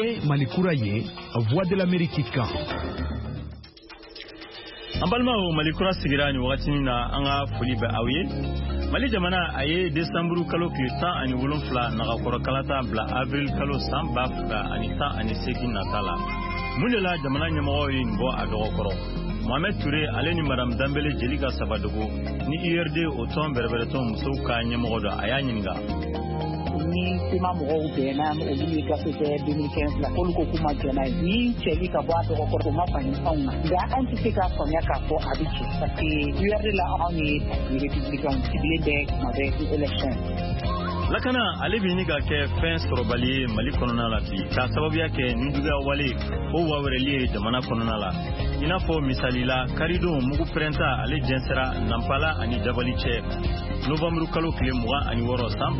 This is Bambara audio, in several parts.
ye Malikura ye Voix de l'Amérique kan. Ambalmao Malikura sigira ni wakati na anga foli ba awiye. Mali jamana aye Desembre kalo kilita ani wolonfla na gakoro kalata bla Avril kalo samba fra anita ani seki natala. Munela jamana nyamawo yin bo adokoro. Mohamed Touré ale ni Madame Dambele Jelika Sabadogo ni IRD oton berbereton musouka nyamawo do ayaninga. Ni sima mɔgɔw bɛnna olu ye gafe kɛ 2015 la olu ko kuma jɛna ni cɛli ka bɔ a dɔgɔkɔrɔ ma fani anw na nka an tɛ se k'a faamuya k'a fɔ a bɛ cɛ parce que URD la anw ye républicain ciblé bɛɛ kuma bɛɛ élection. Lakana ale bi ni ka kɛ fɛn sɔrɔbali Mali kɔnɔna la bi ka sababuya kɛ ninjuguya wale o wawɛrɛli jamana kɔnɔna la i n'a fɔ misali la Karidon mugu pɛrɛnta ale jɛnsɛra Nampala ani Jabali cɛ Novembre kalo tile 26 san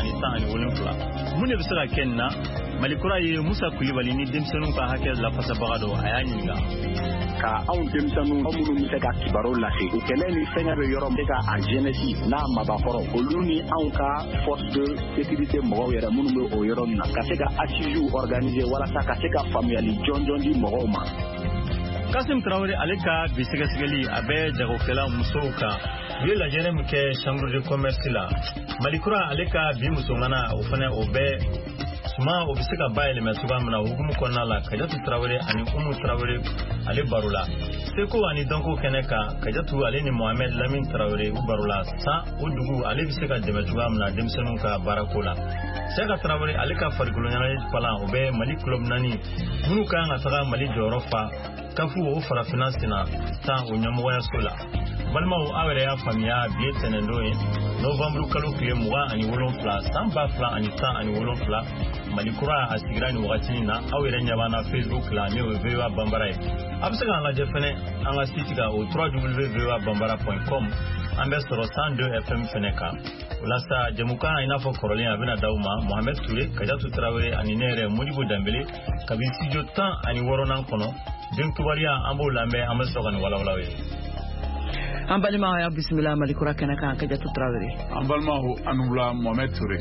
2017 mun de bɛ se ka kɛ nin na Malikura ye Musa Kulibali ni denmisɛnninw ka hakɛ lafasabaga dɔ a y'a ɲininka ka anw denmisɛnninw minnu bɛ se ka kibaru lase u kɛlɛ ni fɛngɛ bɛ yɔrɔ min ka a jeunesse n'a mabakɔrɔ olu ni anw ka force de sécurité mɔgɔw yɛrɛ minnu bɛ o yɔrɔ min na ka se ka assises organiser walasa ka se ka faamuyali jɔnjɔn di mɔgɔw ma. Kasim Traoré ale ka bisɛgɛsɛgɛli a bɛ jagokɛla musow kan u ye lajɛrɛ min kɛ chambre de commerce la Malikura ale ka bi musomana o fana o bɛ suma o bɛ se ka bayɛlɛmɛ cogoya min na hukumu kɔnɔna la Kajatu Traoré ani Umu Traoré ale baro la Seko ani Danko kɛnɛ kan Kajatu ale ni Mohamed Lamine Traoré u baro la san o dugu ale bɛ se ka dɛmɛ cogoya min na denmisɛnninw ka baarako la Seka Traoré ale ka farikolo ɲɛnajɛ palan o bɛ Mali club 4 minnu kan ka taga Mali jɔyɔrɔ fa kafu o farafina sina tan o ɲɛmɔgɔyaso la balimaw aw yɛrɛ y'a faamuya bi ye tɛnɛndon ye Novembre kalo tile 27 san 2017 Malikura a sigira ni wagati na aw yɛrɛ ɲɛ b'an na Facebook la ne o VOA Bambara ye a bɛ se k'an lajɛ fɛnɛ an ka site kan o www.voabambara.com an bɛ sɔrɔ 102 FM fɛnɛ kan walasa jamukan i n'a fɔ kɔrɔlen a bɛna d'aw ma Mohamed Touré Kajatu Traoré ani ne yɛrɛ Modibo Dambele kabi studio 16 kɔnɔ den tubariya an b'o lamɛn an bɛ sɔrɔ ka ni walawalaw ye an balimaw y'a bisimila Malikura kɛnɛ kan Kajatu Traoré an balimaw an wula Mohamed Touré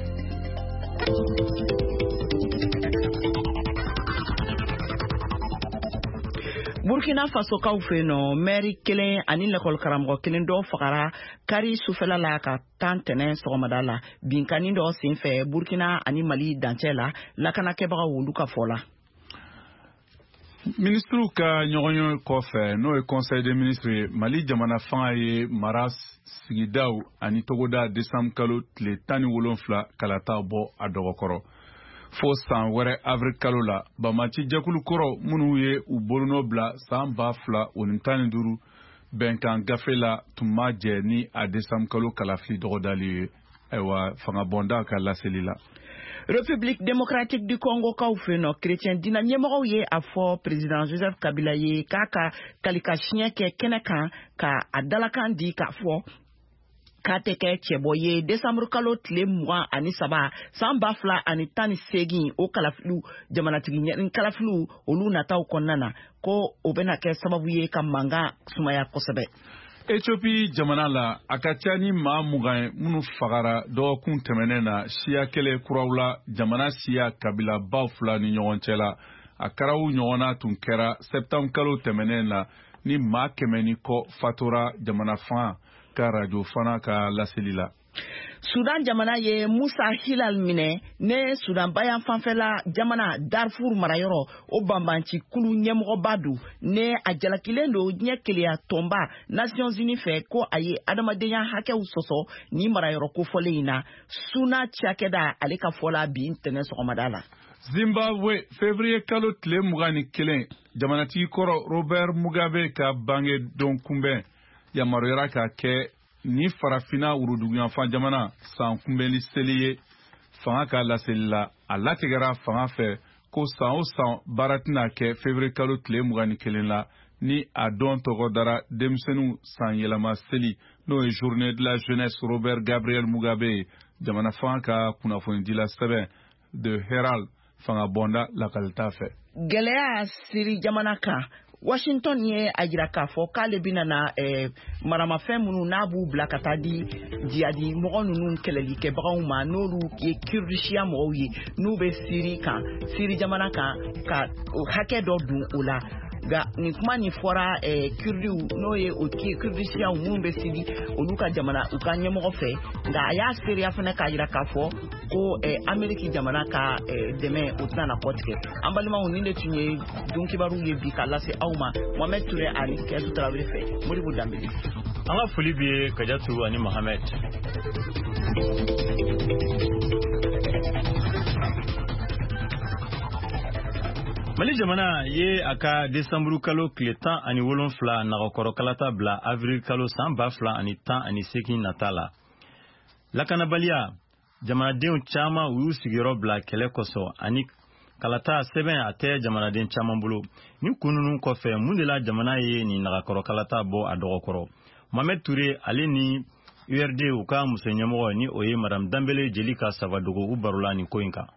Burkina Faso kaw fe no maire kelen ani l'école karamɔgɔ kelen dɔ fagara kari sufɛla la ka tan tɛnɛ sɔgɔmada la binkani dɔ senfɛ Burkina ani Mali dancɛ la lakanakɛbaga wolu ka fɔ la Ministru ka ɲɔgɔnye kɔfɛ n'o ye conseil des ministres Mali jamana fanga ye mara sigidaw ani togoda décembre kalo tile 17 kalata bɔ a dɔgɔkɔrɔ fo san wɛrɛ avril kalo la Bamaci jɛkulu kɔrɔ minnu ye u bolonɔ bila san 2015 bɛnkan gafe la tun ma jɛ ni a décembre kalo kalafili dɔgɔdali ye ayiwa fanga bɔnda ka laseli la République démocratique du Congo kaw fe no chrétien dina ɲɛmɔgɔw ye a fɔ président Joseph Kabila ye k'a ka kalikasiɲɛ kɛ kɛnɛ kan ka a dalakan di k'a fɔ k'a tɛ kɛ cɛbɔ ye décembre kalo tile 23 san 2018 o kalafiliw jamanatigi ɲɛrin kalafiliw olu nataw kɔnɔna na ko o bɛna kɛ sababu ye ka mankan sumaya kosɛbɛ Ethiopie jamana la a ka ca ni maa 20 minnu fagara dɔgɔkun tɛmɛnen na siya kɛlɛ kuraw la jamana siya kabilabaw fila ni ɲɔgɔn cɛ la a karaw ɲɔgɔnna tun kɛra septembre kalo tɛmɛnen na ni maa 100 ni kɔ fatora jamana fanga ka radio fana ka laseli la Sudan jamana ye Musa Hilal minɛ ne Sudan bayan fanfɛla jamana Darfur marayɔrɔ o banbanci kulu ɲɛmɔgɔba do ne a jalakilen do ɲɛ keleya tɔnba Nations Unies fɛ ko a ye adamadenya hakɛw sɔsɔ ni marayɔrɔ kofɔlen in na Suna Cakɛda ale ka fɔla bi ntɛnɛ sɔgɔmada la Zimbabwe février kalo tile 21 jamanatigi kɔrɔ Robert Mugabe ka bange don kunbɛn yamaruyara ka kɛ ni farafina wuruduguyanfan jamana san kunbɛnli seli ye fanga ka laseli la a latigɛra fanga fɛ ko san o san baara tɛna kɛ février kalo tile 21 la ni a don tɔgɔ dara denmisɛnninw san yɛlɛma seli n'o ye journée de la jeunesse Robert Gabriel Mugabe jamana fanga ka kunnafonidila sɛbɛn de Herald fanga bɔnda lakalita fɛ gɛlɛya siri jamana kan Washington ye a jira k'a fɔ k'ale bɛna na maramafɛn minnu n'a b'u bila ka taa di jihadi mɔgɔ ninnu kɛlɛlikɛbagaw ma n'olu ye Kurdisiya mɔgɔw ye n'u bɛ Siri jamana kan ka hakɛ dɔ dun o la. Ga ni kuma ni fɔra Kurdiw n'o ye o Kurdisiya minnu bɛ Siri olu ka jamana u ka ɲɛmɔgɔ fɛ nka a y'a seereya fana k'a jira k'a fɔ ko Ameriki jamana ka dɛmɛ o tɛna na kɔtigɛ. An balimaw nin de tun ye dunkibaru ye bi ka lase aw ma Mohamed Touré ani Kɛsu Tarawele fɛ Modibo Dambeli. An ka foli b'i ye Kajatu ani Mohamed. Mali jamana ye a ka Desanburu kalo tile 17 nagakɔrɔ kalata bila Avril kalo san 2018 nata la. Lakanabaliya jamanadenw caman u y'u sigiyɔrɔ bila kɛlɛ kɔsɔ ani kalata sɛbɛn a tɛ jamanaden caman bolo. Ni kununun kɔfɛ mun de la jamana ye ni nagakɔrɔ kalata bɔ a dɔgɔkɔrɔ. Mohamed Touré ale ni URD u ka muso ɲɛmɔgɔ ni o ye Madame Dambele jeli ka Savadogo u barola ni ko in kan.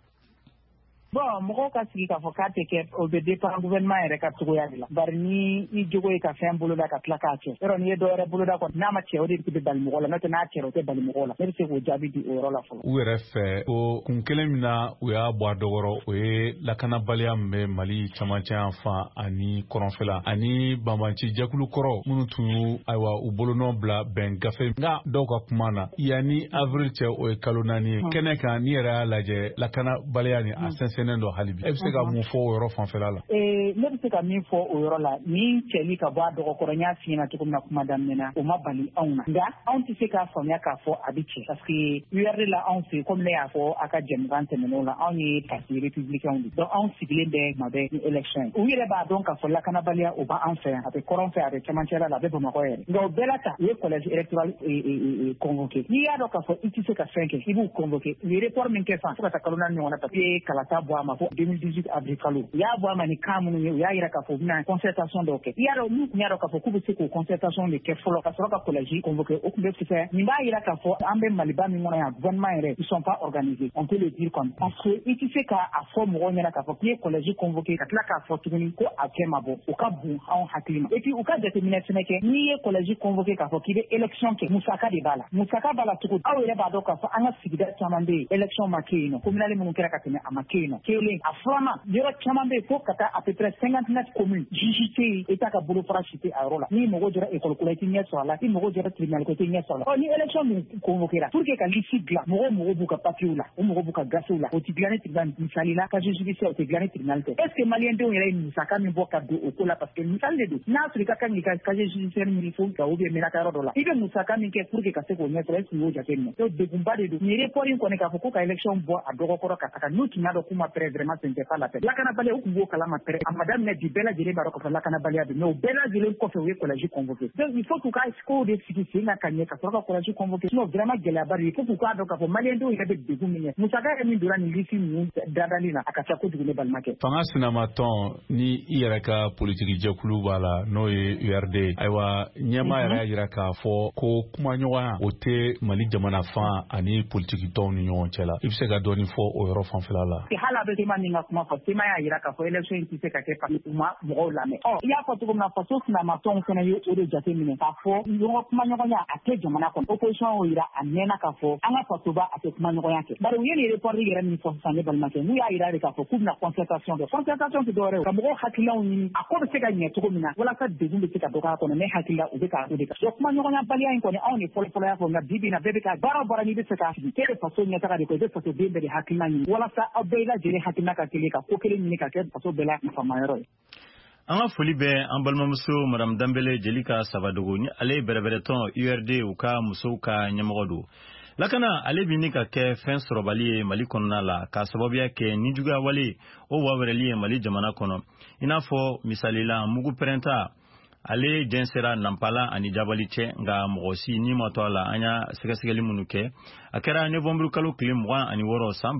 Bon, mɔgɔw ka sigi k'a fɔ k'a tɛ kɛ o bɛ dépend gouvernement yɛrɛ ka cogoya de la. Bari ni i jogo ye ka fɛn boloda ka tila k'a kɛ. Yɔrɔ n'i ye dɔwɛrɛ boloda kɔni n'a ma cɛ o de bɛ bali mɔgɔ la n'o tɛ n'a cɛra o tɛ bali mɔgɔ la. Ne bɛ se k'o jaabi di o yɔrɔ la fɔlɔ. U yɛrɛ fɛ o kun kelen min na u y'a bɔ a dɔgɔrɔ o ye lakanabaliya min bɛ Mali camancɛ yan fan ani kɔrɔnfɛla ani banbanci jɛkulu kɔrɔ minnu tun y'u ayiwa u bolonɔ bila bɛn gafe nka dɔw ka kuma na yanni avril cɛ o ye kalo 4 ye kɛnɛ kan n'i yɛrɛ y'a lajɛ lakanabaliya ni a sɛnsɛnnen dɔ hali bi. Se ka mun fɔ o yɔrɔ fanfɛla la. Ne bɛ se ka min fɔ o yɔrɔ la ni cɛli ka bɔ a dɔgɔkɔrɔ n y'a f'i ɲɛna cogo min na kuma daminɛ na o ma bali anw na nka anw tɛ se k'a faamuya k'a fɔ a bɛ cɛ parce que URD la anw fɛ komi ne y'a fɔ a ka jɛmukan tɛmɛnenw la anw ye parti républicain de donc anw sigilen bɛ kuma bɛɛ ni élection ye u yɛrɛ b'a dɔn k'a fɔ lakanabaliya o b'an fɛ yan a bɛ kɔrɔn fɛ a bɛ cɛmancɛla la a bɛ Bamakɔ yɛrɛ nka o bɛɛ la ta u ye collège électoral convoqué n'i y'a dɔn k'a fɔ i tɛ se ka fɛn kɛ i b'u convoqué u ye report min kɛ sisan fo ka taa kalo 4 ɲɔgɔn na parce que kalata bɔ a ma fo 2018 avril kalo u y'a bɔ a ma ni kan minnu ye u y'a yira k'a fɔ u bɛna concertation dɔw kɛ i y'a dɔn n'u tun y'a dɔn k'a fɔ k'u bɛ se k'o concertation de kɛ fɔlɔ ka sɔrɔ ka collège convoqué o tun bɛ fisaya nin b'a yira k'a fɔ an bɛ Maliba min kɔnɔ yan gouvernement yɛrɛ ils sont pas organisés on peut le dire comme parce que i tɛ se k'a fɔ mɔgɔw ɲɛna k'a fɔ k'i ye collège convoqué ka tila k'a fɔ tuguni ko a kɛ ma bɔ o ka bon anw hakili ma et puis u ka jateminɛ fɛnɛ kɛ n'i ye collège convoqué k'a fɔ k'i bɛ élection kɛ musaka de b'a la musaka b'a la cogo aw yɛrɛ b'a dɔn k'a fɔ an ka sigida caman bɛ yen élection ma kɛ yen nɔ communale minnu kɛra ka tɛmɛ a ma kɛ yen nɔ kelen a filanan yɔrɔ caman bɛ yen fo ka taa à peu près 59 communes juge tɛ yen État ka bolofara si tɛ a yɔrɔ la ni mago jɔra école ko la i tɛ ɲɛ sɔrɔ a la ni mago jɔra tribunal ko i tɛ ɲɛ sɔrɔ a la ni élection min convoquera pour que ka liste dilan mɔgɔw b'u ka papiers la o mɔgɔw b'u ka gafew la o tɛ dilan ni tribunal misali la casier judiciaire o tɛ dilan ni tribunal tɛ est ce que maliyɛndenw yɛrɛ ye musaka min bɔ ka don o ko la parce que misali de don n'a sɔrɔ i ka kan k'i ka casier judiciaire ɲini fo ka ou bien mairie ka yɔrɔ dɔ la i bɛ musaka min kɛ pour que ka se k'o ɲɛ sɔrɔ est ce que i y'o jateminɛ donc degunba de don nin report in kɔni k'a fɔ ko ka élection bɔ a dɔgɔkɔrɔ ka taga n'u tun y'a dɔn k'u ma pɛrɛ vraiment ce n'était pas la peine lakanabaliya u tun b'o kalama pɛrɛ a ma daminɛ bi bɛɛ lajɛlen b'a dɔn k'a fɔ lakanabaliya don mais o bɛɛ lajɛlen kɔfɛ u ye collège convoqué donc il faut k'u ka kow de sigi sen kan ka ɲɛ ka sɔrɔ ka collège convoqué sinon vraiment gɛlɛyaba de il faut k'u k'a dɔn k'a fɔ maliyɛndenw yɛrɛ bɛ degun min kɛ musaka yɛrɛ min donna nin liste ninnu dadali la a ka ca kojugu ne balimakɛ fanga sinamatɔn ni i yɛrɛ ka politiki jɛkulu b'a la n'o ye URD ayiwa ɲɛma yɛrɛ y'a jira k'a fɔ ko kumaɲɔgɔnya o tɛ Mali jamana fan ani politiki tɔnw ni ɲɔgɔn cɛ la i bɛ se ka dɔɔni fɔ o yɔrɔ fanfɛla la hali a bɛ tema min ka kuma fɔ tema y'a jira k'a fɔ élection in tɛ se ka kɛ parce que u ma mɔgɔw lamɛn i y'a fɔ cogo min na faso sinamatɔnw fana ye o de jateminɛ k'a fɔ kumaɲɔgɔnya a tɛ jamana kɔnɔ opposition y'o jira a mɛnna k'a fɔ an ka fasoba a tɛ kumaɲɔgɔnya kɛ bari u ye nin report yɛrɛ min fɔ sisan ne balimakɛ n'u y'a jira de k'a fɔ k'u bɛna concertation kɛ concertation tɛ dɔwɛrɛ ye ka mɔgɔw hakililaw ɲini a ko bɛ se ka ɲɛ cogo min na walasa degun bɛ se ka dɔgɔya kɔnɔ ne hakili la u bɛ k'a to de kan donc kumaɲɔgɔnya in kɔni anw de fɔlɔfɔlɔ y'a fɔ nka bi bi in na bɛɛ bɛ ka baara o baara n'i bɛ se k'a sigi k'e bɛ faso ɲɛtaga de kɔ i bɛ faso den bɛɛ de hakilina ɲini walasa aw bɛɛ lajɛlen hakilina ka kelen ka ko kelen ɲini ka kɛ faso bɛɛ la nafamayɔrɔ ye. An ka foli bɛ an balimamuso Madame Dambele jeli ka Savadogo ni ale bɛrɛbɛrɛtɔn URD u ka musow ka ɲɛmɔgɔ don. Lakana ale bi ni ka kɛ fɛn sɔrɔbali ye Mali kɔnɔna la ka sababuya kɛ ni juguya wale o wawɛrɛli ye Mali jamana kɔnɔ i n'a fɔ misali la mugu pɛrɛnta ale jɛnsɛra Nampala ani Jabali cɛ nka mɔgɔ si ni ma to a la an y'a sɛgɛsɛgɛli minnu kɛ a kɛra novembre kalo tile 26 san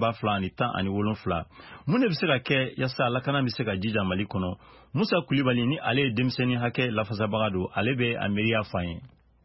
2017 mun de bɛ se ka kɛ yasa lakana bɛ se ka jija Mali kɔnɔ Musa Kulibali ni ale ye denmisɛnnin hakɛ lafasabaga don ale bɛ a miiriya f'an ye.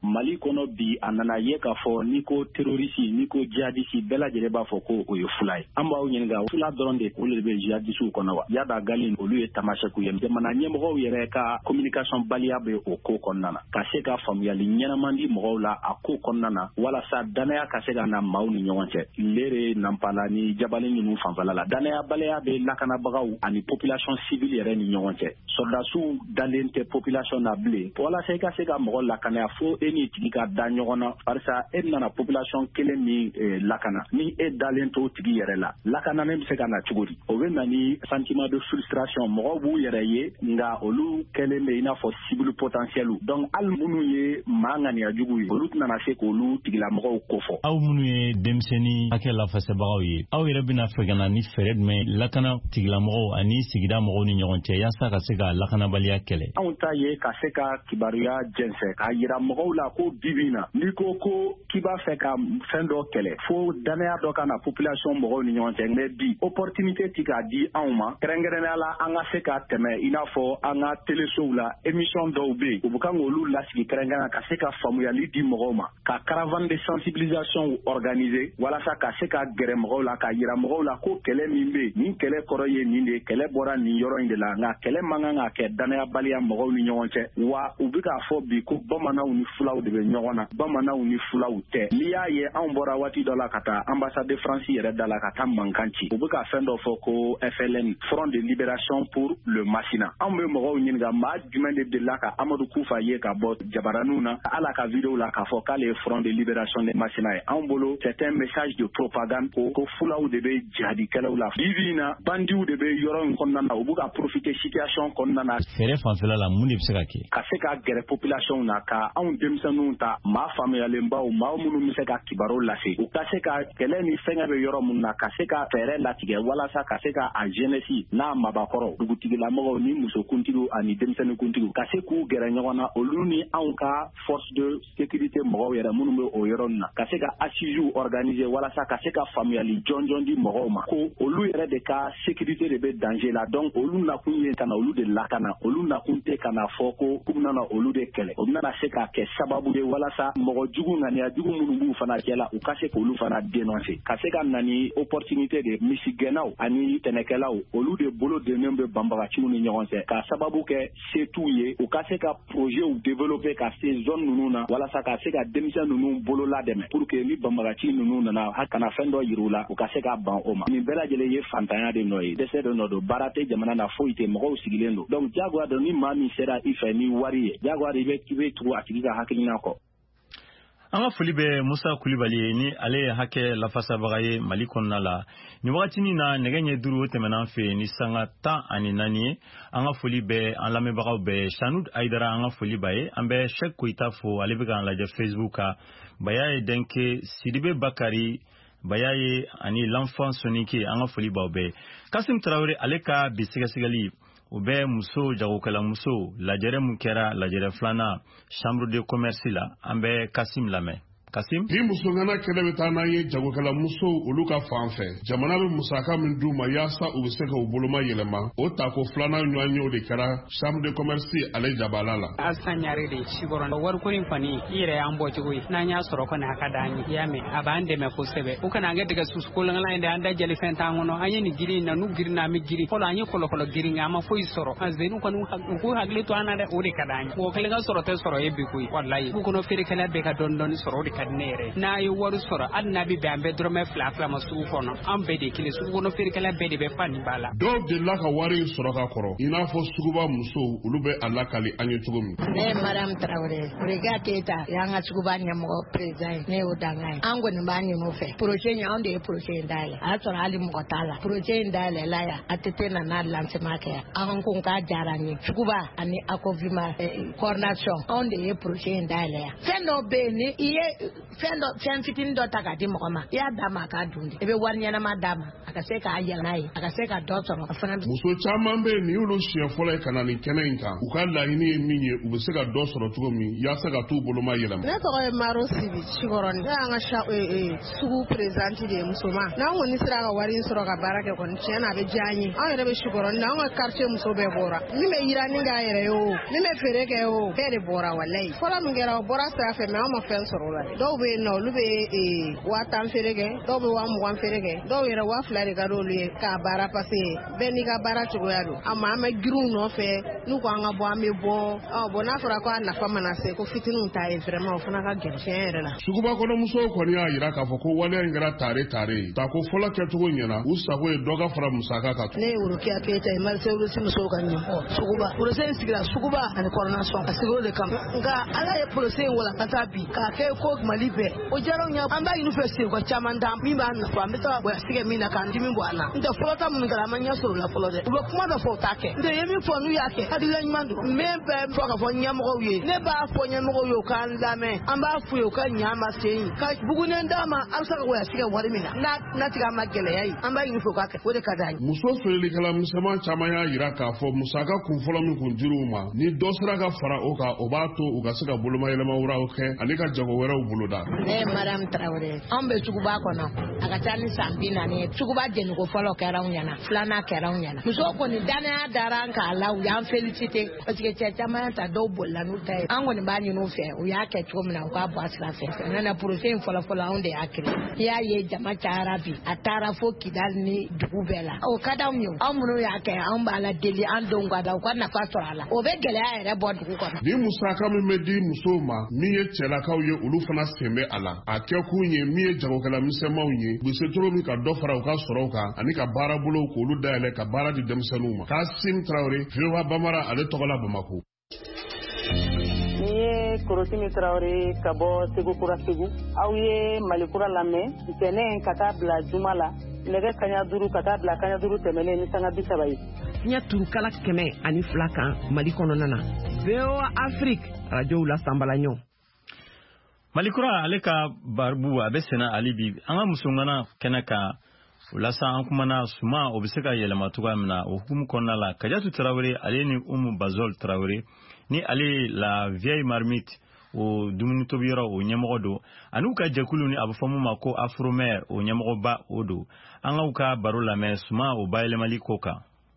Mali kono bi anana ye ka fo niko terroriste niko jihadiste bela jere ba fo ko o ye fulay amba o nyinga fula doronde ko le be jihadiste kono wa ya da galin olu ye tamasheku ye jamana nyemgo yere ka communication baliabe o ko konnana ka se ka famiyali nyenamandi mo la a ko konnana wala sa danaya ka se ka na mawni nyonche lere nampala ni jabali ni mu fanfala la danaya balaya be lakana bagaw ani population civile yere ni nyonche soldasu dalente population na ble wala se ka mo lakana fo eni tika da nyogona parsa en na population kele ni lakana ni e dalento tigi yere la lakana nem se kana chuguri o we nani sentiment de frustration mo bu yere ye nga olu kele me ina fo cible potentiel donc al munu ye mangani ajugu olu nana se ko olu tigila mo ko fo aw munu ye demseni akela fasebagaw ye aw yere bina fegana ni fered me lakana tigila mo ani sigida mo ni nyonche yasa ka se ka lakana baliya kele on ta ye ka se ka kibaruya jense ka yira mo la ko bibina niko ko kiba fe ka fendo kele fo danaya do kana population mo ni nyonche me bi opportunité tika di anma krengerena la anga se ka teme ina fo anga teleshow la émission do be ubukango lu lasigi krengana ka se ka famuyali di mogoma ka caravane de sensibilisation organisée wala sa ka se ka gere mogo la ka yira mogo la ko kele mimbe ni kele koroye ni de kele bora ni yoro inde la nga kele manga nga ke danaya balia mogo ni nyonche wa ubika fo bi ko bamana uni fulaw de be nyona bamana uni fulaw te liya ye an bora wati do la kata ambassade de France yere dala kata mankanchi ubika fendo fo ko FLN Front de Libération pour le Massina ambe mogo nyinga ma jumende de la ka Amadou Koufa ye ka bot jabaranuna ala ka vidéo la ka fo kale Front de Libération de Massina en bolo c'est un message de propagande ko fulaw de be jadi kala la divina bandiou de be yoron konnana ubuka profiter situation konnana fere fanfela la muni bisakake ka se ka gere population na ka on demsanu ta ma famille lemba o ma munu misaka kibaro la se u ka se ka kele ni fenga be yoro munna ka se ka fere la tige wala sa ka se ka a jeunesse na mabakoro dugutigi la mo ni muso kuntigo ani demsanu kuntigo ka se ku gere nyona oluni anka force de sécurité mo yera munu me o yoro na ka se ka assiju organiser wala sa ka se ka familiali jonjon di mo ma ko olu yere de ka sécurité de be danger la donc olu na kunye kana olu de lakana olu na kunte kana foko kumna na olu de kele olu na se ka ke sababu de wala sa mo jugu ngani ajugu munu bu fana kela u ka se ko olu fana dénoncer ka se ka nani opportunité de misigenao ani tenekelaw olu de bolo de nembe bambara ci ni nyonse ka sababu ke setu ye u ka se ka projet ou développer ka ces zone nununa wala sa ka se ka démission nunu bolo la deme pour que ni bambara ci nunu na hakana fendo yirula u ka se ka ban oma ni bela jele ye fantanya de noy de se de nodo barate jamana na foite mo sigilendo donc jagwa do ni mami sera ife ni wari jagwa ribe kibe tu atika hakilina ko anga foli be Musa Kulibali ni ale hake lafasa bagaye Mali konna la ni wakati ni na negenye duru temena fe ni sanga ta ani nani anga foli be an lame bagaw be Chanud Aidara anga foli baye ambe Sheikh Koita fo ale be kan la Facebook bayaye denke Sidibe Bakari bayaye ani l'enfant soniki anga foli bawbe Kasim Traoré ale ka bisigali ube muso jagokala muso lajere mukera lajere flana chambre de commerce la ambe Kasim lame Kasim bi muso ngana kele betana ye jagokala muso uluka fanfe jamana be musaka min duma yasa ubiseka ubuluma yelema o tako flana nyanyo de kara chambre de commerce ale jabalala asanyare de shigoro war ko rin fani ire ambo tugo na nya soro ko na kadani yame abande me ko sebe o kana ga daga susko ngala inde anda jali fenta ngono ayeni giri na nu giri na mi giri ko anyi kolo giri ngama fo isoro azenu ko ko hagle to anade o de kadani ko kale ga soro te soro yebbi ko wallahi ko no fere kala be ka don soro de kadnere na yi waru soro annabi be ambe drome fla masu ko no ambe de kile su ko no fere kala be de be fani bala do de la ka wari soro ka koro ina fo suguba muso ulube alakali anyi tugumi Madame Traoré regate ta yanga suguba nyamo president ne udangai ango ni bani mo fe projet nya onde projet ndale atora ali mo tala projet ndale la ya atete na lance make an kun ka jarani suguba ani akovima coordination onde projet ndale ya seno be ni iye fɛn fitinin dɔ ta k'a di mɔgɔ ma i y'a d'a ma a k'a dun de i bɛ wari ɲɛnama d'a ma a ka se k'a yɛlɛ n'a ye a ka se ka dɔ sɔrɔ a fana muso caman bɛ nin y'olu siɲɛ fɔlɔ ye ka na nin kɛnɛ in kan u ka laɲini ye min ye u bɛ se ka dɔ sɔrɔ cogo min yaasa ka t'u boloma yɛlɛma. Ne tɔgɔ ye Maro Sibi Sikɔrɔni ne y'an ka sugu présidente de ye musoman n'an kɔni sera ka wari in sɔrɔ ka baara kɛ kɔni tiɲɛ na a bɛ diya an ye an yɛrɛ bɛ Sikɔrɔni na an ka quartier muso bɛɛ bɔra min bɛ yirani k'a yɛrɛ ye o min bɛ feere kɛ o bɛɛ de bɔra walayi fɔlɔ min kɛra o bɔra sira fɛ mɛ an ma fɛn sɔrɔ o la dɔw bɛ yen nɔ olu bɛ 10,000 feere kɛ dɔw bɛ 20,000 feere kɛ dɔw yɛrɛ 2,000 de ka d'olu ye k'a baara paseke bɛɛ n'i ka baara cogoya don a ma an bɛ girinw nɔfɛ n'u ko an ka bɔ an bɛ bɔ bon n'a fɔra ko a nafa mana se ko fitininw ta ye vraiment o fana ka gɛlɛn tiɲɛ yɛrɛ la. Suguba kɔnɔ musow kɔni y'a jira k'a fɔ ko waleya in kɛra tare ye ta ko fɔlɔ kɛcogo ɲɛna u sago ye dɔ ka fara musaka kan. Ne ye Worokiya Keyita ye Marisewurusi musow ka ɲɛmɔgɔ Suguba projet in sigira Suguba ani coordination a sigiro de kama nka ala ye projet in walankata bi k'a kɛ ko Mali bɛɛ o diyara n ye an b'a ɲini fɛ senko caman da min b'a nafa an bɛ taa sigɛ min na k'an dimi bɔ an na n tɛ fɔlɔ ta minnu kɛra an ma ɲɛ sɔrɔ la fɔlɔ dɛ u bɛ kuma dɔ fɔ u t'a kɛ n tɛ ye min fɔ n'u y'a kɛ hakilila ɲuman don min bɛ fɔ ka fɔ ɲɛmɔgɔw ye ne b'a fɔ ɲɛmɔgɔw ye u k'an lamɛn an b'a fɔ ye u ka ɲa ma se yen ka bugunen d'a ma a bɛ se ka waya sigɛ wari min na n'a tigɛ an ma gɛlɛya ye an b'a ɲini fɛ u k'a kɛ o de ka d'an ye. Muso feerelikɛla misɛnman caman y'a jira k'a fɔ musaka kun fɔlɔ min kun dir'u ma ni dɔ sera ka fara o kan o b'a to u ka se ka bolomayɛlɛma wɛrɛw kɛ ani ka jago wɛrɛw boloda. Ne ye Mariam Tarawele anw bɛ Suguba kɔnɔ a ka ca ni san 40 ye Suguba jɛniko fɔlɔ kɛra anw ɲɛna filanan kɛra anw ɲɛna musow kɔni danaya dara an k'a la u y'an félicité parce que cɛ caman y'a ta dɔw bolila n'u ta ye an kɔni b'a ɲini u fɛ u y'a kɛ cogo min na u k'a bɔ a sira fɛ nana projet in fɔlɔ anw de y'a créé i y'a ye jama cayara bi a taara fo Kidali ni dugu bɛɛ la o ka d'anw ye anw minnu y'a kɛ anw b'a la deli an denw ka da u ka nafa sɔrɔ a la o bɛ gɛlɛya yɛrɛ bɔ dugu kɔnɔ. Ni musaka min bɛ di musow ma min ye cɛlakaw ye olu fana sen bɛ a la a kɛ kun ye min ye jagokɛla misɛnmanw ye u bɛ se cogo min ka dɔ fara u ka sɔrɔw kan ani ka baara bolow k'olu dayɛlɛ ka baara di denmisɛnninw ma. Kasim Traoré VOA Bamara ale tɔgɔ la Bamako. Ni ye Korosini Traoré ka bɔ Segu Kura Segu aw ye Malikura lamɛn ntɛnɛn ka taa bila juma la nɛgɛ kaɲa 5 ka taa bila kaɲa 5 tɛmɛnen ni sanga 30 ye. Fiɲɛ turukala 102 kan Mali kɔnɔna na VOA Afrique radio la Sambalaɲɔ. Malikura ale ka baribu a bɛ sɛnɛ ali bi an ka musongana kɛnɛ kan o la sa an kumana suma o bɛ se ka yɛlɛma cogoya min na o hukumu kɔnɔna la Kajatu Traoré ale ni Umu Bazol Traoré ni ale la vieille marmite o dumuni tobiyɔrɔ o ɲɛmɔgɔ don ani u ka jɛkulu ni a bɛ fɔ mun ma ko Afromer o ɲɛmɔgɔba o don an ka u ka baro lamɛn suma o bayɛlɛmali ko kan.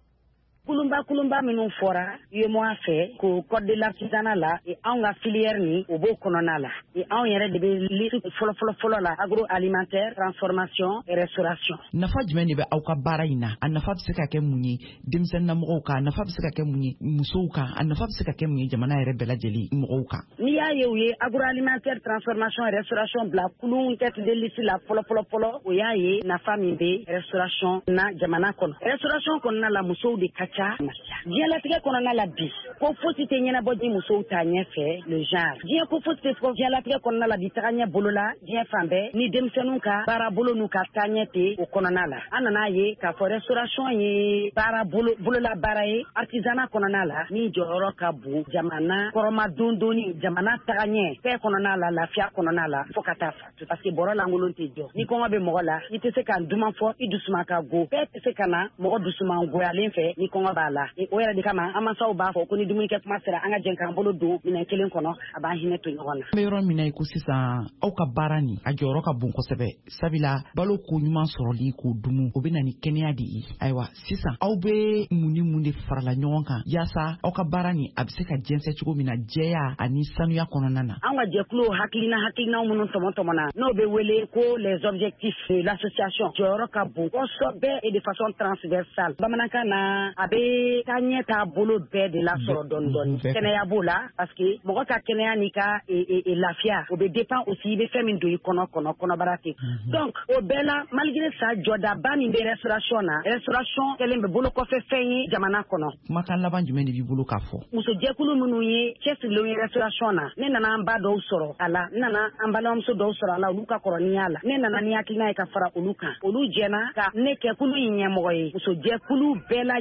Kulumba minnu fɔra UEMOA fɛ ko code de l'artisanat la anw ka filière ni o b'o kɔnɔna la anw yɛrɛ de bɛ liste fɔlɔ la agroalimentaire transformation et restauration. Nafa jumɛn de bɛ aw ka baara in na a nafa bɛ se ka kɛ mun ye denmisɛnninlamɔgɔw kan a nafa bɛ se ka kɛ mun ye musow kan a nafa bɛ se ka kɛ mun ye jamana yɛrɛ bɛɛ lajɛlen mɔgɔw kan. N'i y'a ye u ye agroalimentaire transformation et restauration bila kulun tête de liste la fɔlɔ o y'a ye nafa min bɛ restauration na jamana kɔnɔ restauration kɔnɔna la musow de ka diɲɛlatigɛ kɔnɔna la bi ko fosi tɛ ɲɛnabɔ di musow ta ɲɛfɛ le genre diɲɛ ko fosi tɛ fɔ diɲɛlatigɛ kɔnɔna la bi taga ɲɛ bolo la diɲɛ fan bɛɛ ni denmisɛnninw ka baara bolo n'u ka taa ɲɛ tɛ o kɔnɔna la an nana ye k'a fɔ restauration ye baara bolola baara ye artisanat kɔnɔna la min jɔyɔrɔ ka bon jamana kɔrɔma dondonni jamana taga ɲɛ bɛɛ kɔnɔna la lafiya kɔnɔna la fo ka taa fatu parce que bɔrɔ lankolon tɛ jɔ ni kɔngɔ bɛ mɔgɔ la i tɛ se ka duman fɔ i dusuma ka go bɛɛ tɛ se ka na mɔgɔ dusuman goyalen fɛ ni kɔngɔ b'a la o yɛrɛ de kama an mansaw b'a fɔ ko ni dumunikɛ kuma sera an ka jɛn k'an bolo don minɛn kelen kɔnɔ a b'an hinɛ to ɲɔgɔn na. An bɛ yɔrɔ min na ko sisan aw ka baara nin a jɔyɔrɔ ka bon kosɛbɛ sabula balo ko ɲuman sɔrɔli k'o dumu o bɛ na ni kɛnɛya de ye ayiwa sisan aw bɛ mun ni mun de farala ɲɔgɔn kan yaasa aw ka baara nin a bɛ se ka jɛnsɛn cogo min na jɛya ani sanuya kɔnɔna na. An ka jɛkulu hakilinaw minnu tɔmɔtɔmɔna n'o bɛ wele ko les objectifs de l'association jɔyɔrɔ ka bon kosɛbɛ et de façon transversale bamanankan na a bɛ taa ɲɛ t'a bolo bɛɛ de la sɔrɔ dɔɔni kɛnɛya b'o la parce que mɔgɔ ka kɛnɛya n'i ka lafiya o bɛ dépend aussi i bɛ fɛn min don i kɔnɔbara tɛ donc o bɛɛ la malgré ça jɔdaba min bɛ restauration na restauration kɛlen bɛ bolo kɔfɛ fɛn ye jamana kɔnɔ. Kumakan laban jumɛn de b'i bolo k'a fɔ. Musojɛkulu minnu ye cɛsirilenw ye restauration na ne nana an ba dɔw sɔrɔ a la n nana an balimamuso dɔw sɔrɔ a la olu ka kɔrɔniya la ne nana ni hakilina ye ka fara olu kan olu jɛna ka ne kɛ kulu in ɲɛmɔgɔ ye musojɛkulu bɛɛ lajɛlen fɛn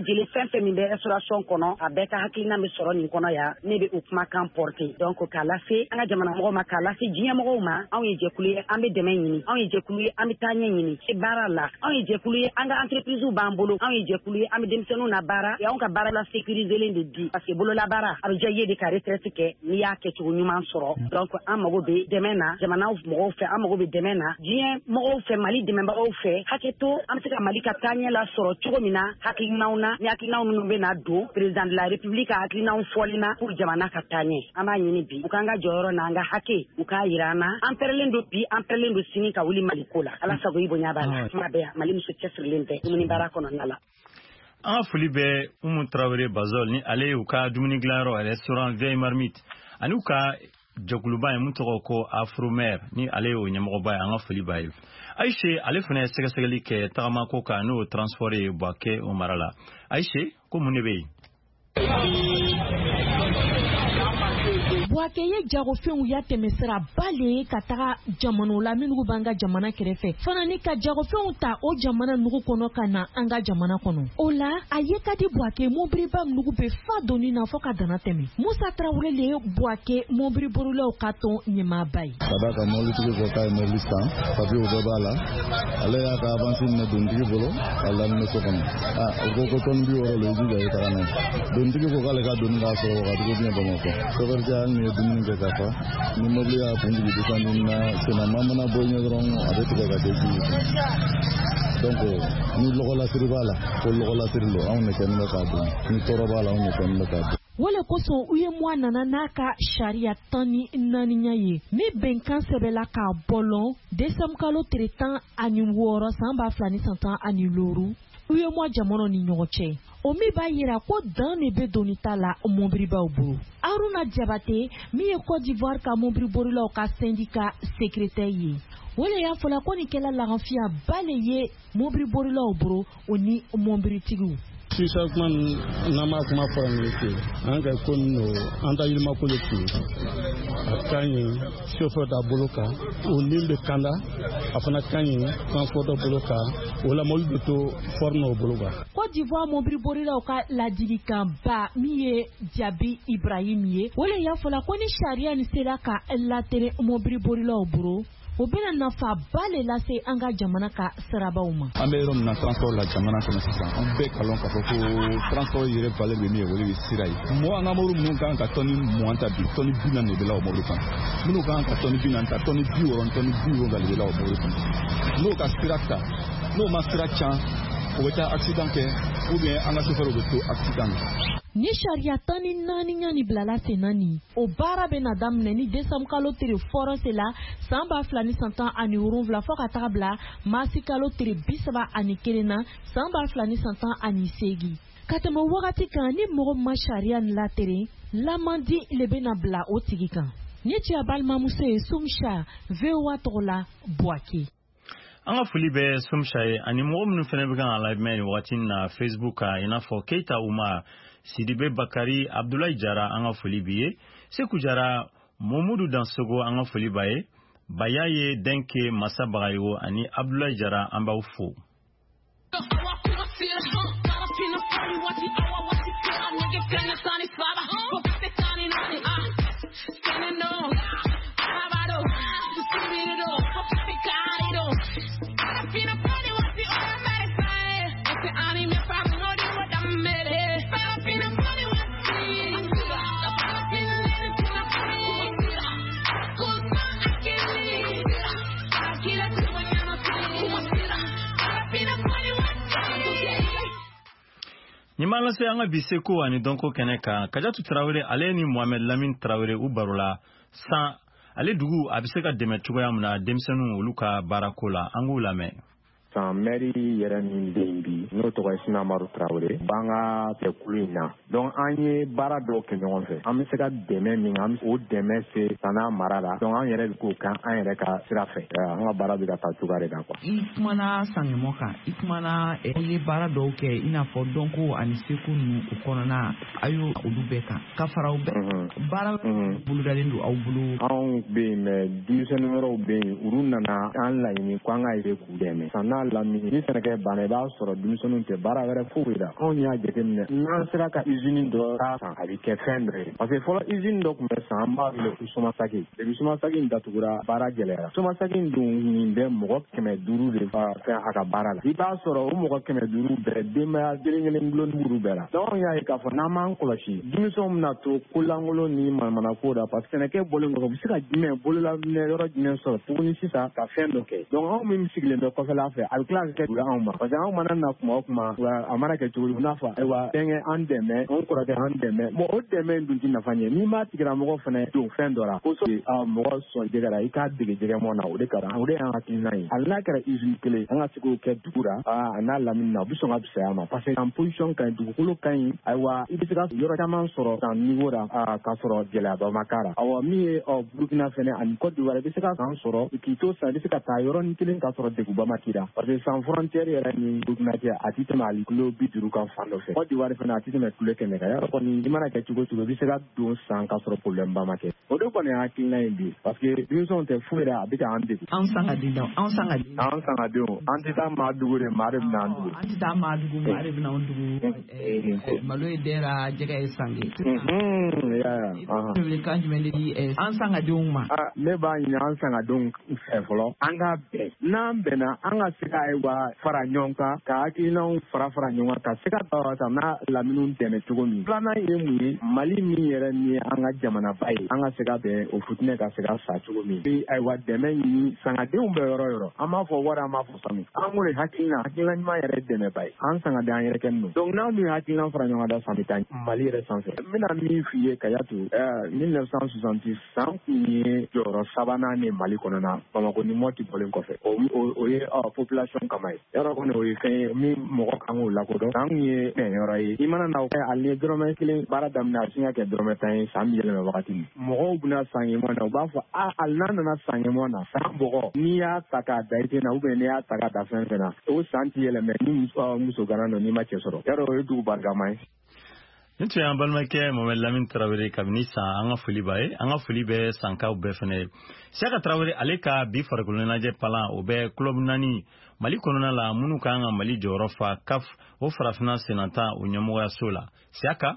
fɛn fɛn min bɛ restauration kɔnɔ a bɛɛ ka hakilina bɛ sɔrɔ nin kɔnɔ ya ne bɛ o kumakan porter donc k'a lase an ka jamana mɔgɔw ma k'a lase diɲɛ mɔgɔw ma anw ye jɛkulu ye an bɛ dɛmɛ ɲini anw ye jɛkulu ye an bɛ taa ɲɛ ɲini baara la anw ye jɛkulu ye an ka entreprise b'an bolo anw ye jɛkulu ye an bɛ denmisɛnninw na baara anw ka baara la sécuriser de di parce que bolola baara a bɛ diya ye de ka retraite kɛ n'i y'a kɛcogo ɲuman sɔrɔ donc an mago bɛ dɛmɛ na jamana mɔgɔw fɛ an mago bɛ dɛmɛ na diɲɛ mɔgɔw fɛ Mali dɛmɛbagaw fɛ hakɛ to an bɛ se ka Mali ka taaɲɛ la sɔrɔ cogo min na hakilinaw na ni hakilinaw minnu bɛ na don président de la république ka hakilinaw fɔli na pour jamana ka taaɲɛ an b'a ɲini bi u k'an ka jɔyɔrɔ n'an ka hakɛ u k'a jira an na an pɛrɛlen don bi an pɛrɛlen don sini ka wuli Mali ko la ala sago i bonya b'a la kuma bɛɛ Mali muso cɛsirilen tɛ dumuni baara kɔnɔna la. An ka foli bɛ Umu Traoré Bazol ni ale y'u ka dumuni dilanyɔrɔ restaurant Vieille Marmite ani u ka jɛkuluba ye mun tɔgɔ ko Afromer ni ale y'o ɲɛmɔgɔba ye an ka foli b'a ye. Ayise ale fana ye sɛgɛsɛgɛli kɛ tagamako kan n'o transport ye Buaké o mara la. Ayise ko mun de bɛ yen? Buaké ye jagofɛnw ya tɛmɛsira bale ye ka taga jamana la minnu b'an ka jamana kɛrɛfɛ fana ni ka jagofɛnw ta o jamana nugu kɔnɔ ka na an ka jamana kɔnɔ o la a ye ka di Buaké mobiriba nugu bɛ fa donni na fɔ ka dana tɛmɛ Musa Traoré le ye Buaké mobiri borolaw ka tɔn ɲɛmaaba ye ka da ka mobilitigi fɔ k'a ye mobili san papiye o bɛɛ b'a la ale y'a ka avance minɛ donitigi bolo a laminɛ so kɔnɔ o ko ko tɔni 60 le jija ye taga n'a ye donitigi ko k'ale ka donni k'a sɔrɔ wagati ko diɲɛ Bamakɔ sɛbɛrɛja hali ni ye dumuni kɛ ka fa ni mobili y'a kuntigi desandi na senama mana bɔ ɲɛ dɔrɔn a bɛ tigɛ ka kɛ ji donc ni lɔgɔlasiri b'a la ko lɔgɔlasiri lo anw de kɛnin bɛ k'a don ni tɔɔrɔ b'a la anw de kɛnin bɛ k'a don. Wale kosɔn u ye mois nana n'a ka sariya 14 ye min bɛnkan sɛbɛla k'a bɔlɔn décembre kalo tile 16 san 2015 u ye mois jamana ni ɲɔgɔn cɛ o min b'a yira ko dan de bɛ doni ta la mobiribaw bolo. Aruna Diabaté min ye Côte d'Ivoire ka mobiri borilaw ka syndicat secrétaire ye wale y'a fɔla ko nin kɛla laganfiya bale ye mobiri borilaw bolo o ni mobiritigiw. Sisa kuma nama kuma fɔra nin ye an ka ko n'o an ta yirima ko de tun a ka ɲi chauffeur da bolo kan o min bɛ kanda a fana ka ɲi transport da bolo kan o la mobili bɛ to forme o bolo kan. Côte d'Ivoire mobili borilaw ka ladilikan ba min ye Diaby Ibrahim ye wale y'a fɔla ko ni sariya ni sera ka latere mobili borilaw bolo o bɛna nafa ba le lase an ka jamana ka sirabaw ma. An bɛ yɔrɔ min na transport la jamana kɔnɔ sisan an bɛɛ kalon k'a fɔ ko transport yɛrɛ valeur bɛ min ye o de ye sira ye. Mɔgɔ an ka mobili minnu kan ka tɔni 20 ta bi tɔni 40 de bɛ la o mobili kɔnɔ minnu kan ka tɔni 40 ta tɔni 60 tɔni 70 de bɛ la o mobili kɔnɔ n'o ka sira ta n'o ma sira can o bɛ taa accident kɛ ou bien an ka chauffeur bɛ to accident na. Ni sariya 14 ni bilala senna ni o baara bɛ na daminɛ ni décembre kalo tile fɔlɔ la san 2017 fɔ ka taga bila mars kalo tile 31 na san 2018 ka tɛmɛ wagati kan ni mɔgɔ ma sariya ni latere lamandi le bɛna bila o tigi kan. Ni cɛ balimamuso ye Sumsha VOA tɔgɔ la Buaké. An ka foli bɛ Sumsha ye ani mɔgɔ minnu fana bɛ kan ka live mɛn wagati na Facebook kan i n'a fɔ Keita Umar Sidibe Bakari Abdoulaye Jara an ka foli b'i ye Seku Jara Momudu Dansogo an ka foli b'a ye Bayaye Denke Masa Bagayo ani Abdoulaye Jara an b'aw fo. Nimala se an ka bi Seko ani Donko kɛnɛ kan Kajatu Traoré ale ni Mohamed Lamine Traoré u baro la san ale dugu a bɛ se ka dɛmɛ cogoya min na denmisɛnninw olu ka baarako la an k'u lamɛn. San mairie yɛrɛ min bɛ yen bi n'o tɔgɔ ye Sinamaru Traoré b'an ka jɛkulu in na donc an ye baara dɔw kɛ ɲɔgɔn fɛ an bɛ se ka dɛmɛ min an o dɛmɛ se Sana mara la donc an yɛrɛ bɛ k'o kan an yɛrɛ ka sira fɛ an ka baara bɛ ka taa cogoya de kan quoi. I kumana Sangɛmɔ kan i kumana ye baara dɔw kɛ i n'a fɔ Donko ani Seko ninnu o kɔnɔna a y'o olu bɛɛ kan ka fara u bɛɛ baara bolodalen don aw bolo. Anw bɛ yen mais denmisɛnnin wɛrɛw bɛ yen olu nana an laɲini ko an ka yɛrɛ k'u dɛmɛ Sana n'a lamini ni sɛnɛkɛ banna i b'a sɔrɔ denmisɛnninw tɛ baara wɛrɛ foyi la anw y'a jateminɛ n'an sera ka usine dɔ san a bɛ kɛ fɛn dɔ ye parce que fɔlɔ usine dɔ tun bɛ san an b'a wele ko Somasaki depuis Somasaki in datugura baara gɛlɛyara Somasaki in dun nin bɛ mɔgɔ 500 de fɛn a ka baara la i b'a sɔrɔ o mɔgɔ 500 bɛɛ denbaya kelen gulonni b'olu bɛɛ la donc anw y'a ye k'a fɔ n'an m'an kɔlɔsi denmisɛnw bɛna to ko lankolon ni manamana ko la parce que sɛnɛkɛ bɔlen kɔfɛ u bɛ se ka jumɛn bololaminɛ yɔrɔ jumɛn sɔrɔ tuguni sisan ka fɛn dɔ kɛ donc anw min sigilen bɛ kɔfɛla fɛ a bɛ tila ka kɛ dugu anw ma parce que anw mana na kuma o kuma a mana kɛ cogo n'a fɔ ayiwa fɛnkɛ an dɛmɛ an kɔrɔkɛ an dɛmɛ bon o dɛmɛ in dun tɛ nafa ɲɛ n'i m'a tigilamɔgɔ fana don fɛn dɔ la ko mɔgɔ sɔn jɛgɛ la i k'a dege jɛgɛmɔ na o de y'an hakilina ye hali n'a kɛra usine kelen an ka se k'o kɛ dugu la a n'a lamini na u bɛ sɔn ka fisaya ma parce que en position ka ɲi dugukolo ka ɲi ayiwa i bɛ se ka yɔrɔ caman sɔrɔ san niveau la k'a sɔrɔ gɛlɛyaba ma k'a la awɔ min ye Burkina fɛnɛ ani Côte d'Ivoire i bɛ se ka san sɔrɔ k'i to san i bɛ se ka taa yɔrɔnin kelen k'a sɔrɔ degunba ma k'i la parce que sans frontière yɛrɛ ni Burkina cɛ a tɛ tɛmɛ hali kilo 50 kan fan dɔ fɛ Côte d'Ivoire fɛnɛ a tɛ tɛmɛ kilo 100 kan yɔrɔ kɔni i mana kɛ cogo cogo i bɛ se ka don san k'a sɔrɔ problème ba ma kɛ o de kɔni hakilina ye bi parce que denmisɛnw tɛ foyi la a bɛ k'an degun an sangadenw an tɛ taa Maadugu de maa de bɛ n'an dugu an tɛ taa Maadugu maa de bɛ n'an dugu malo ye dɛra jɛgɛ ye sange kan jumɛn de di an sangadenw ma ne b'a ɲini an sangadenw fɛ fɔlɔ an ka bɛn n'an bɛnna an ka se ka fara ɲɔgɔn kan ka hakilinaw fara ɲɔgɔn kan ka se ka n'a laminiw dɛmɛ cogo min filanan ye mun ye Mali min yɛrɛ ni an ka jamanaba ye an ka se ka bɛn o futinɛ ka se ka sa cogo min dɛmɛ ɲini sangadenw bɛ yɔrɔ yɔrɔ an b'a fɔ wari an b'a fɔ sanu an ko hakilina ɲuman yɛrɛ dɛmɛba ye an sangaden an yɛrɛ kɛ ninnu donc n'an dun ye hakilina fara ɲɔgɔn kan san bɛ taa Mali yɛrɛ sanfɛ n bɛna min f'i ye ka yatu 1960 san kun ye jɔyɔrɔ sabanan ni Mali kɔnɔna Bamako ni Mɔti bɔlen kɔfɛ o ye population kama ye yɔrɔ kɔni o ye fɛn ye min mɔgɔ kan k'o lakodɔn san kun ye fɛn yɔrɔ ye i mana na hali ni dɔrɔmɛ 1 baara daminɛ a bɛ se ka kɛ dɔrɔmɛ 10 ye san bɛ yɛlɛmɛ wagati min mɔgɔw bɛna san ɲɛmɔ na u b'a fɔ hali n'a nana san ɲɛmɔ na san bɔgɔ n'i y'a ta k'a da i tɛ na n'i y'a ta k'a da fɛn fɛn na o san tɛ yɛlɛmɛ ni muso gana nɔ n'i ma cɛ sɔrɔ yɔrɔ o ye dugu barikama ye nin tun y'an balimakɛ Mohamed Lamine Tarawele kabini san an ka foli b'a ye an ka foli bɛ sankaw bɛɛ fɛnɛ ye Siyaka Tarawele ale ka bi farikolo ɲɛnajɛ palan o bɛ club 4 Mali kɔnɔna la minnu kan ka Mali jɔyɔrɔ fa CAF o farafinna senatan o ɲɛmɔgɔyaso la Siyaka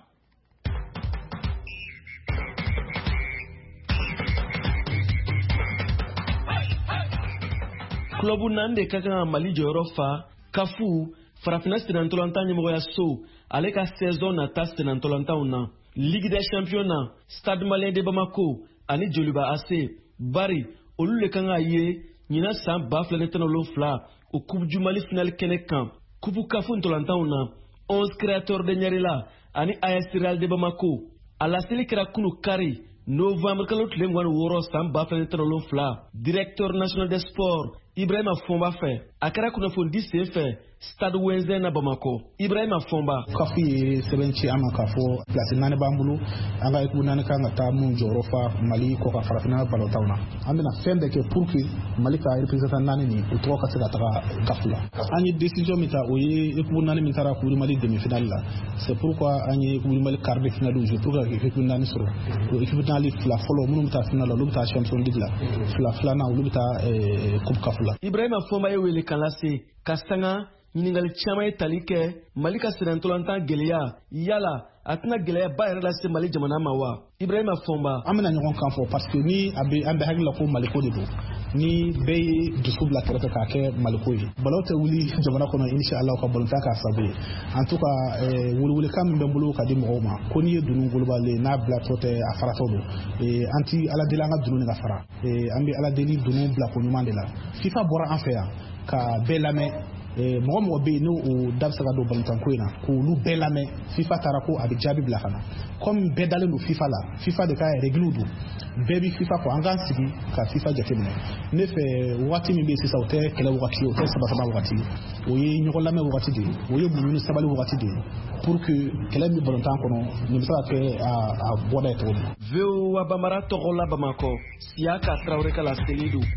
club 4 de ka kan ka Mali jɔyɔrɔ fa CAF farafinna senatɔlɔntan ɲɛmɔgɔyaso ale ka saison nata senatɔlɔntanw na Ligue des Champions Stade Malien de Bamako ani Joliba AC bari olu le kan ka ye ɲina san 2017 o Coupe du Mali finale kɛnɛ kan Coupe CAF ntɔlɔntanw na 11 créateurs de Ɲarela ani AS Real de Bamako a laseli kɛra kunu kari novembre kalo tile 26 san 2017 directeur national des sports Ibrahima Fomba fɛ a kɛra kunnafoni di sen fɛ Stade Wenzin na Bamako Ibrahima Fomba CAF ye sɛbɛn ci an ma k'a fɔ place 4 b'an bolo an ka équipe 4 kan ka taa mun jɔyɔrɔ fa Mali kɔ ka farafinna balontanw na an bɛna fɛn bɛɛ kɛ pour que Mali ka représentant 4 nin u tɔgɔ ka se ka taga CAF la an ye décision min ta o ye équipe 4 min taara Coupe du Mali demi-finale la c'est pourquoi an ye Coupe du Mali quart de finale joué pour que équipe 4 sɔrɔ o équipe 4 fila fɔlɔ minnu bɛ taa finale la olu bɛ taa Champions League la fila filanan olu bɛ taa Coupe CAF la Ibrahima Fomba ye wele kan lase ka sanga ɲininkali caman ye tali kɛ Mali ka senatɔlɔntan gɛlɛya yala a tɛna gɛlɛya ba yɛrɛ lase Mali jamana ma wa Ibrahima Fomba an bɛna ɲɔgɔn kan fɔ parce que ni an bɛ hakili la ko Maliko de don ni bɛɛ ye dusu bila kɛrɛfɛ k'a kɛ Maliko ye balaw tɛ wuli jamana kɔnɔ inshallah ka balontan k'a sabu ye en tout cas welewelekan min bɛ n bolo ka di mɔgɔw ma ko n'i ye dunun golobalen n'a bilatɔ tɛ a faratɔ don an ti ala deli an ka dunun ka fara an bɛ ala deli dunun bila ko ɲuman de la FIFA bɔra an fɛ yan ka bɛɛ lamɛn mɔgɔ bɛ yen n'o da bɛ se ka don balontanko in na k'olu bɛɛ lamɛn FIFA taara ko a bɛ jaabi bila ka na comme bɛɛ dalen don FIFA la FIFA de ka règle don bɛɛ bɛ FIFA kɔ an k'an sigi ka FIFA jateminɛ ne fɛ wagati min bɛ yen sisan o tɛ kɛlɛ wagati ye o tɛ saba wagati o ye ɲɔgɔn lamɛn wagati de ye o ye muɲu ni sabali wagati de ye pour que kɛlɛ min balontan kɔnɔ nin bɛ se ka kɛ a bɔda ye cogo min. VOA Bambara tɔgɔ la Bamakɔ Siyaka Tarawele ka laseli don.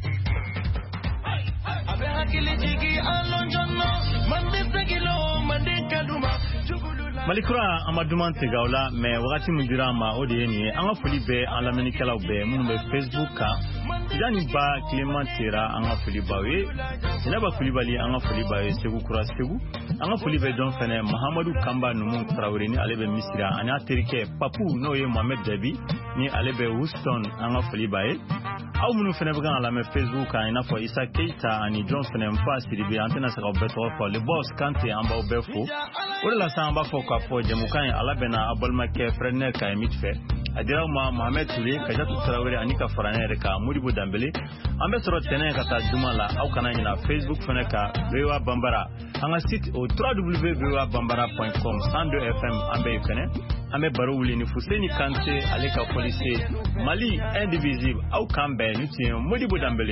Malikura an ma duman tigɛ o la mais wagati min dira an ma o de ye nin ye an ka foli bɛ an lamɛnnikɛlaw bɛɛ minnu bɛ Facebook kan Tijani Ba Clément Tera anga foli bawe Sinaba Kulibali anga foli bawe Segu Kura Segu anga foli be don fene Mahamadou Kamba Numu Traoré ni alebe Misira anya terike Papu Noye Mohamed Dabi ni alebe Houston anga foli bawe aw munu fene be kan la me Facebook ina fo Isa Keita ani John fene mfa siribi antena sa beto fo le boss Kante amba obefo wala la samba fo ka fo jemukan alabena abolma ke frene ka emitfe adira ma Mohamed Touré Kajatu Traoré anika farane reka Modibo Dambele ambe soro tenen kata dumala au kana ina Facebook fene ka Bewa Bambara anga site au www.bewabambara.com 102 FM ambe yukene ambe baro wuli ni Fuseni Kante aleka police Mali indivisible au kambe nuti Modibo Dambele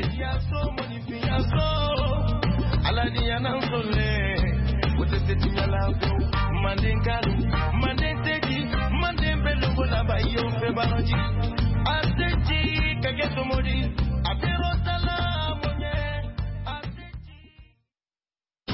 alani anansole wote tinyala mandengani mandeteki mandembele bona bayo fe baroji aseji kageto modi